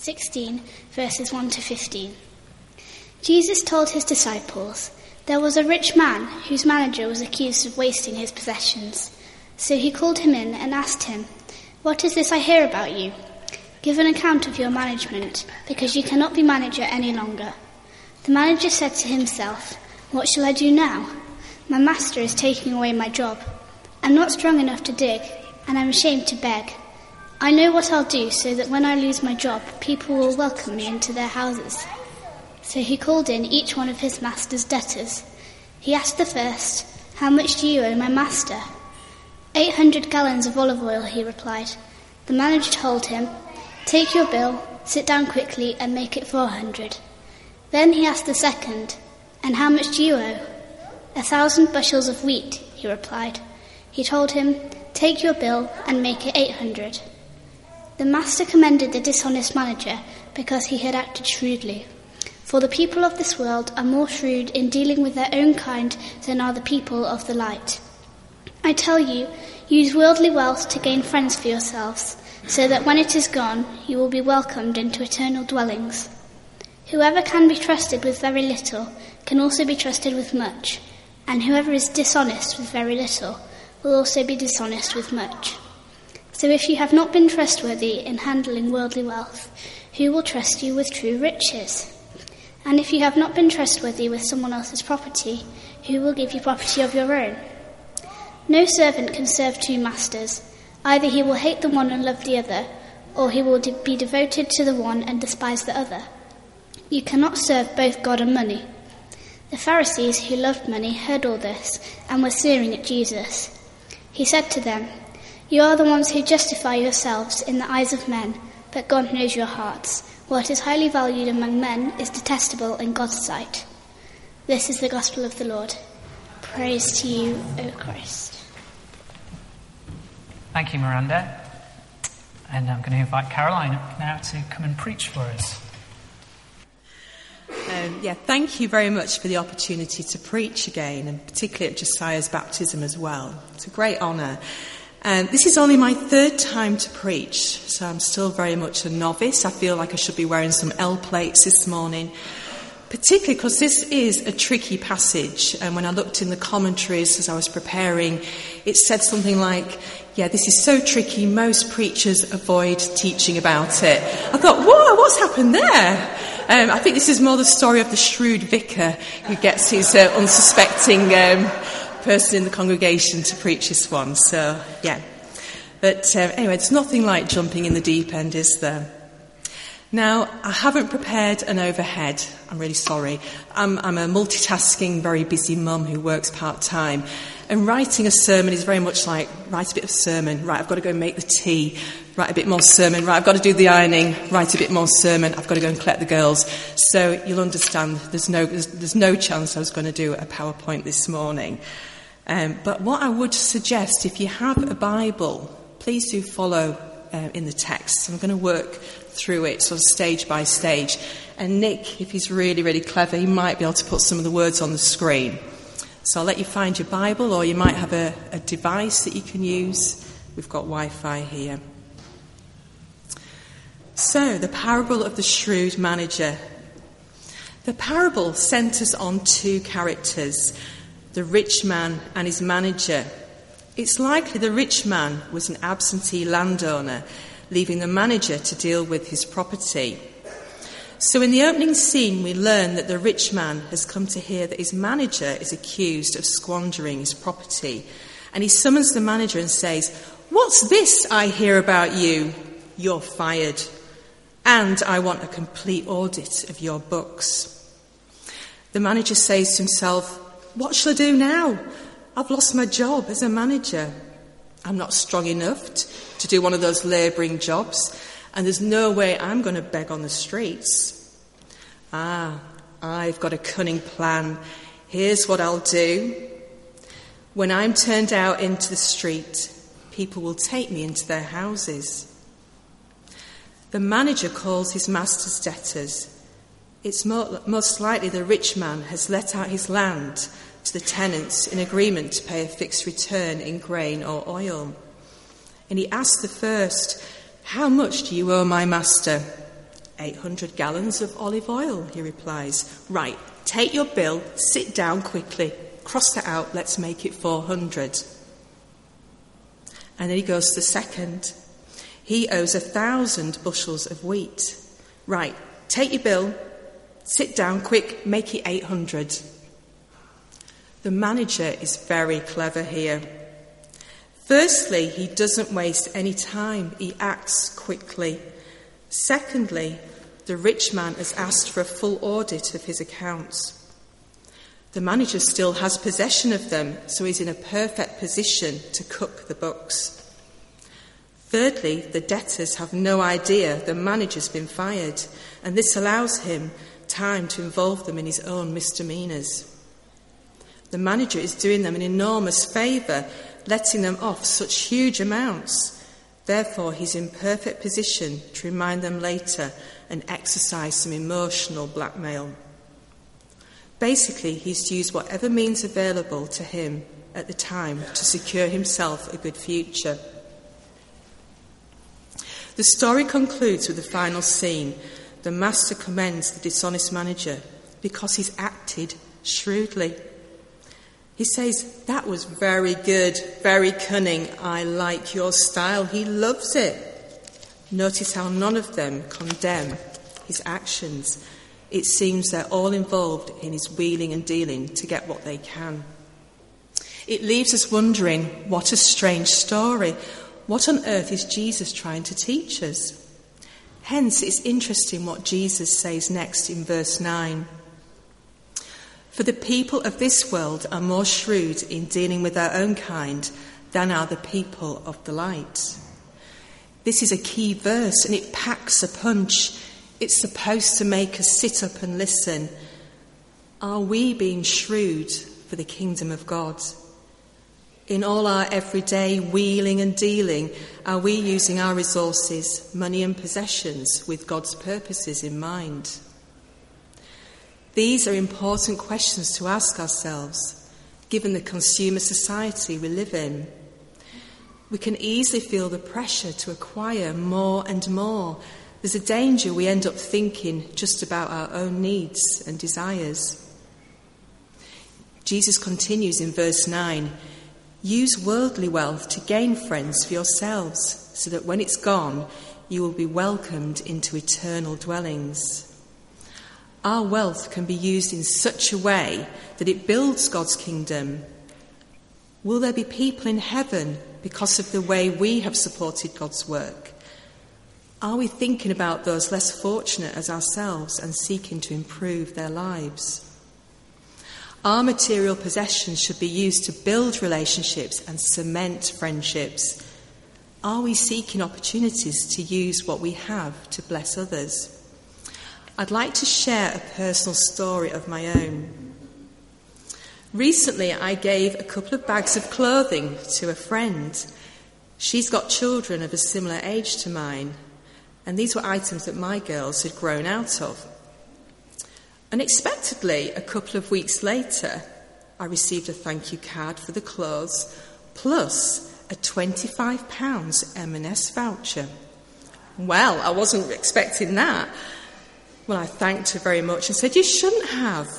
16, verses 1 to 15. Jesus told his disciples, "There was a rich man whose manager was accused of wasting his possessions. So he called him in and asked him, 'What is this I hear about you? Give an account of your management, because you cannot be manager any longer.' The manager said to himself, 'What shall I do now? My master is taking away my job. I'm not strong enough to dig, and I'm ashamed to beg. I know what I'll do so that when I lose my job, people will welcome me into their houses.' So he called in each one of his master's debtors. He asked the first, 'How much do you owe my master?' 800 gallons of olive oil,' he replied. The manager told him, 'Take your bill, sit down quickly and make it 400. Then he asked the second, 'And how much do you owe?' 1,000 bushels of wheat,' he replied. He told him, 'Take your bill and make it 800. The master commended the dishonest manager because he had acted shrewdly. For the people of this world are more shrewd in dealing with their own kind than are the people of the light. I tell you, use worldly wealth to gain friends for yourselves, so that when it is gone, you will be welcomed into eternal dwellings. Whoever can be trusted with very little can also be trusted with much, and whoever is dishonest with very little will also be dishonest with much. So if you have not been trustworthy in handling worldly wealth, who will trust you with true riches? And if you have not been trustworthy with someone else's property, who will give you property of your own? No servant can serve two masters. Either he will hate the one and love the other, or he will be devoted to the one and despise the other. You cannot serve both God and money." The Pharisees, who loved money, heard all this and were sneering at Jesus. He said to them, "You are the ones who justify yourselves in the eyes of men, but God knows your hearts. What is highly valued among men is detestable in God's sight." This is the gospel of the Lord. Praise to you, O Christ. Thank you, Miranda. And I'm going to invite Caroline up now to come and preach for us. Thank you very much for the opportunity to preach again, and particularly at Josiah's baptism as well. It's a great honour. This is only my third time to preach, so I'm still very much a novice. I feel like I should be wearing some L plates this morning, particularly because this is a tricky passage. And when I looked in the commentaries as I was preparing, it said something like, this is so tricky, most preachers avoid teaching about it. I thought, whoa, what's happened there? I think this is more the story of the shrewd vicar who gets his unsuspecting person in the congregation to preach this one. So, But anyway, it's nothing like jumping in the deep end, is there? Now, I haven't prepared an overhead. I'm really sorry. I'm a multitasking, very busy mum who works part-time. And writing a sermon is very much like, write a bit of sermon. Right, I've got to go and make the tea. Write a bit more sermon. Right, I've got to do the ironing. Write a bit more sermon. I've got to go and collect the girls. So you'll understand there's no chance I was going to do a PowerPoint this morning. But what I would suggest, if you have a Bible, please do follow in the text. I'm going to work through it sort of stage by stage. And Nick, if he's really, really clever, he might be able to put some of the words on the screen. So I'll let you find your Bible, or you might have a device that you can use. We've got Wi-Fi here. So, the parable of the shrewd manager. The parable centres on two characters, the rich man and his manager. It's likely the rich man was an absentee landowner, leaving the manager to deal with his property. So in the opening scene, we learn that the rich man has come to hear that his manager is accused of squandering his property. And he summons the manager and says, "What's this I hear about you? You're fired. And I want a complete audit of your books." The manager says to himself, "What shall I do now? I've lost my job as a manager. I'm not strong enough to do one of those labouring jobs, and there's no way I'm going to beg on the streets. I've got a cunning plan. Here's what I'll do. When I'm turned out into the street, people will take me into their houses." The manager calls his master's debtors. It's most likely the rich man has let out his land to the tenants in agreement to pay a fixed return in grain or oil. And he asks the first, "How much do you owe my master?" 800 gallons of olive oil, he replies. Right, take your bill, sit down quickly, cross that out, let's make it 400. And then he goes to the second. He owes 1,000 bushels of wheat. Right, take your bill, sit down, quick, make it 800. The manager is very clever here. Firstly, he doesn't waste any time. He acts quickly. Secondly, the rich man has asked for a full audit of his accounts. The manager still has possession of them, so he's in a perfect position to cook the books. Thirdly, the debtors have no idea the manager's been fired, and this allows him time to involve them in his own misdemeanours. The manager is doing them an enormous favour, letting them off such huge amounts. Therefore, he's in perfect position to remind them later and exercise some emotional blackmail. Basically, he's used whatever means available to him at the time to secure himself a good future. The story concludes with the final scene. The master commends the dishonest manager because he's acted shrewdly. He says, "That was very good, very cunning. I like your style." He loves it. Notice how none of them condemn his actions. It seems they're all involved in his wheeling and dealing to get what they can. It leaves us wondering, what a strange story. What on earth is Jesus trying to teach us? Hence, it's interesting what Jesus says next in verse 9. For the people of this world are more shrewd in dealing with their own kind than are the people of the light. This is a key verse and it packs a punch. It's supposed to make us sit up and listen. Are we being shrewd for the kingdom of God? In all our everyday wheeling and dealing, are we using our resources, money and possessions with God's purposes in mind? These are important questions to ask ourselves, given the consumer society we live in. We can easily feel the pressure to acquire more and more. There's a danger we end up thinking just about our own needs and desires. Jesus continues in verse 9, "Use worldly wealth to gain friends for yourselves, so that when it's gone, you will be welcomed into eternal dwellings." Our wealth can be used in such a way that it builds God's kingdom. Will there be people in heaven because of the way we have supported God's work? Are we thinking about those less fortunate as ourselves and seeking to improve their lives? Our material possessions should be used to build relationships and cement friendships. Are we seeking opportunities to use what we have to bless others? I'd like to share a personal story of my own. Recently, I gave a couple of bags of clothing to a friend. She's got children of a similar age to mine, and these were items that my girls had grown out of. Unexpectedly, a couple of weeks later, I received a thank you card for the clothes, plus a £25 M&S voucher. Well, I wasn't expecting that. Well, I thanked her very much and said, "You shouldn't have."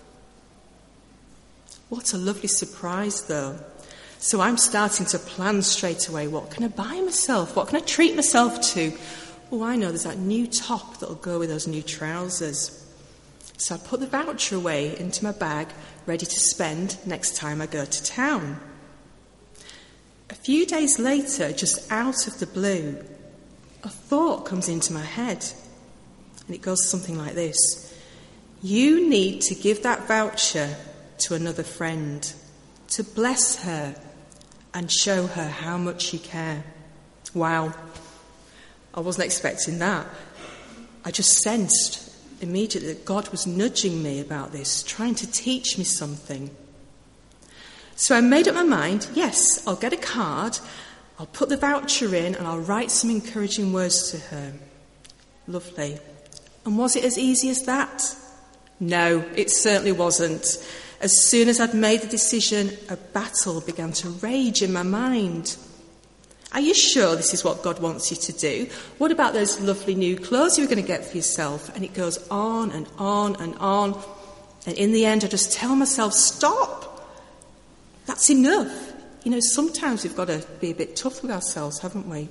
What a lovely surprise, though. So I'm starting to plan straight away. What can I buy myself? What can I treat myself to? Oh, I know, there's that new top that'll go with those new trousers. So I put the voucher away into my bag, ready to spend next time I go to town. A few days later, just out of the blue, a thought comes into my head. And it goes something like this: you need to give that voucher to another friend, to bless her and show her how much you care. Wow, I wasn't expecting that. I just sensed immediately that God was nudging me about this, trying to teach me something. So I made up my mind, yes, I'll get a card, I'll put the voucher in and I'll write some encouraging words to her. Lovely. And was it as easy as that? No, it certainly wasn't. As soon as I'd made the decision, a battle began to rage in my mind. Are you sure this is what God wants you to do? What about those lovely new clothes you were going to get for yourself? And it goes on and on and on. And in the end, I just tell myself, stop. That's enough. Sometimes we've got to be a bit tough with ourselves, haven't we?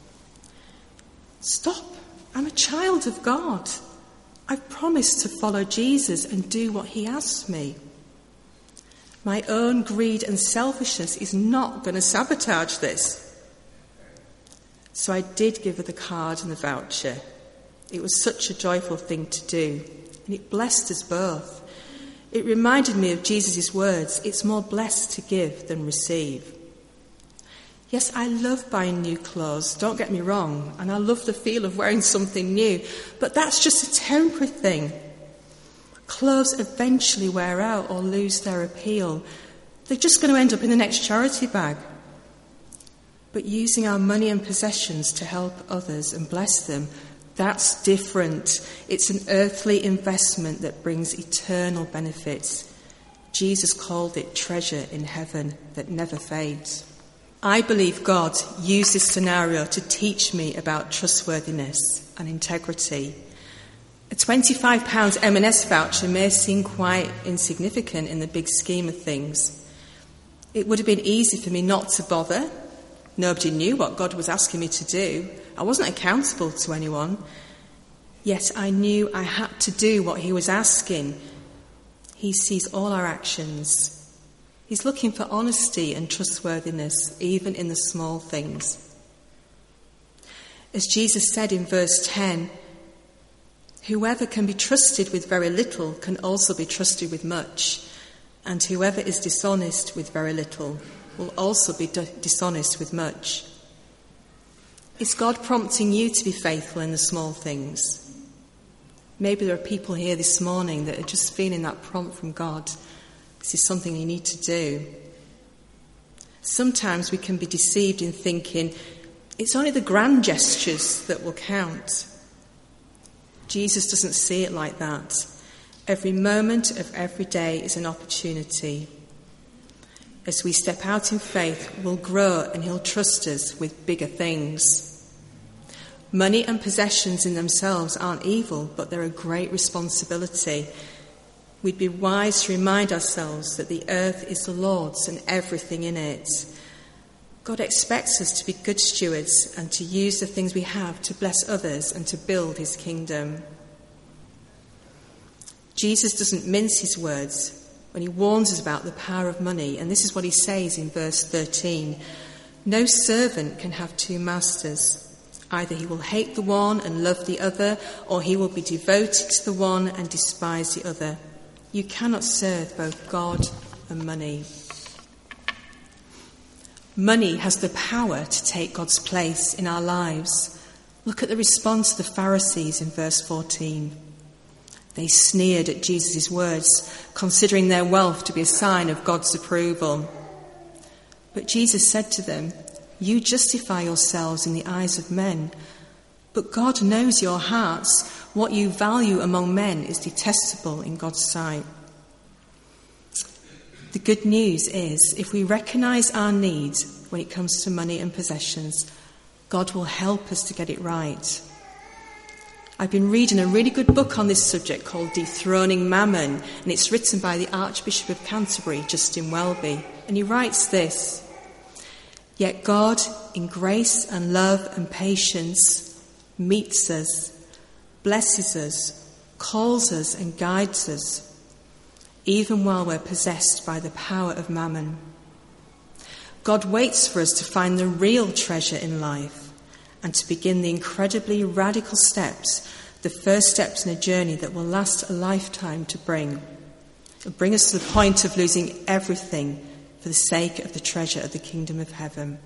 Stop. I'm a child of God. I've promised to follow Jesus and do what he asks me. My own greed and selfishness is not going to sabotage this. So I did give her the card and the voucher. It was such a joyful thing to do, and it blessed us both. It reminded me of Jesus' words, it's more blessed to give than receive. Yes, I love buying new clothes, don't get me wrong, and I love the feel of wearing something new, but that's just a temporary thing. Clothes eventually wear out or lose their appeal. They're just going to end up in the next charity bag. But using our money and possessions to help others and bless them, that's different. It's an earthly investment that brings eternal benefits. Jesus called it treasure in heaven that never fades. I believe God used this scenario to teach me about trustworthiness and integrity. A £25 M&S voucher may seem quite insignificant in the big scheme of things. It would have been easy for me not to bother. Nobody knew what God was asking me to do. I wasn't accountable to anyone. Yet I knew I had to do what he was asking. He sees all our actions. He's looking for honesty and trustworthiness, even in the small things. As Jesus said in verse 10, whoever can be trusted with very little can also be trusted with much, and whoever is dishonest with very little will also be dishonest with much. Is God prompting you to be faithful in the small things? Maybe there are people here this morning that are just feeling that prompt from God. This is something you need to do. Sometimes we can be deceived in thinking it's only the grand gestures that will count. Jesus doesn't see it like that. Every moment of every day is an opportunity. As we step out in faith, we'll grow and he'll trust us with bigger things. Money and possessions in themselves aren't evil, but they're a great responsibility. We'd be wise to remind ourselves that the earth is the Lord's and everything in it. God expects us to be good stewards and to use the things we have to bless others and to build his kingdom. Jesus doesn't mince his words when he warns us about the power of money, and this is what he says in verse 13. No servant can have two masters. Either he will hate the one and love the other, or he will be devoted to the one and despise the other. You cannot serve both God and money. Money has the power to take God's place in our lives. Look at the response of the Pharisees in verse 14. They sneered at Jesus' words, considering their wealth to be a sign of God's approval. But Jesus said to them, you justify yourselves in the eyes of men, but God knows your hearts. What you value among men is detestable in God's sight. The good news is, if we recognise our needs when it comes to money and possessions, God will help us to get it right. I've been reading a really good book on this subject called Dethroning Mammon, and it's written by the Archbishop of Canterbury, Justin Welby, and he writes this: yet God, in grace and love and patience, meets us, blesses us, calls us and guides us, even while we're possessed by the power of mammon. God waits for us to find the real treasure in life and to begin the incredibly radical steps, the first steps in a journey that will last a lifetime to bring us to the point of losing everything for the sake of the treasure of the kingdom of heaven.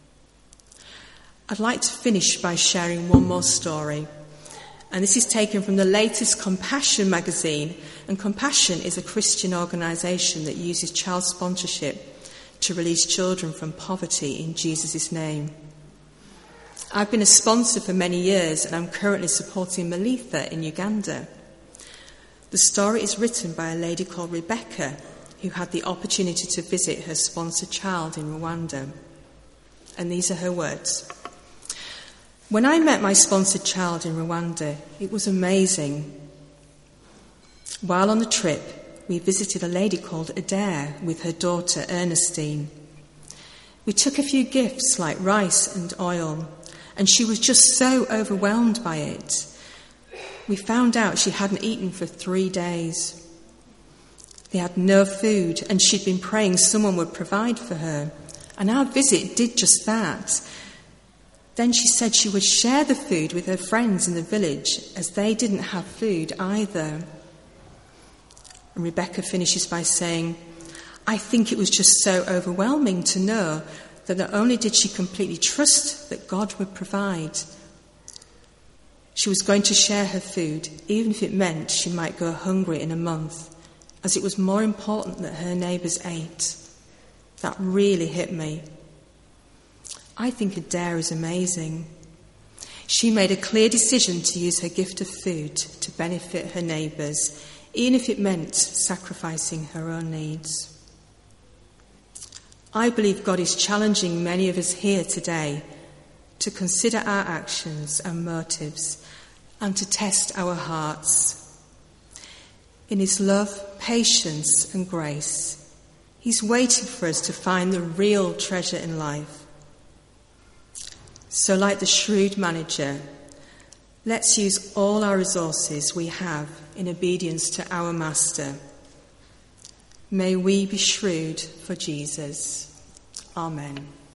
I'd like to finish by sharing one more story. And this is taken from the latest Compassion magazine. And Compassion is a Christian organisation that uses child sponsorship to release children from poverty in Jesus' name. I've been a sponsor for many years, and I'm currently supporting Melitha in Uganda. The story is written by a lady called Rebecca, who had the opportunity to visit her sponsored child in Rwanda. and these are her words. When I met my sponsored child in Rwanda, it was amazing. While on the trip, we visited a lady called Adair with her daughter Ernestine. We took a few gifts like rice and oil, and she was just so overwhelmed by it. We found out she hadn't eaten for 3 days. They had no food, and she'd been praying someone would provide for her. And our visit did just that. Then she said she would share the food with her friends in the village, as they didn't have food either. And Rebecca finishes by saying, I think it was just so overwhelming to know that not only did she completely trust that God would provide, she was going to share her food, even if it meant she might go hungry in a month, as it was more important that her neighbours ate. That really hit me. I think Adair is amazing. She made a clear decision to use her gift of food to benefit her neighbours, even if it meant sacrificing her own needs. I believe God is challenging many of us here today to consider our actions and motives and to test our hearts. In his love, patience and grace, he's waiting for us to find the real treasure in life. So like the shrewd manager, let's use all our resources we have in obedience to our Master. May we be shrewd for Jesus. Amen.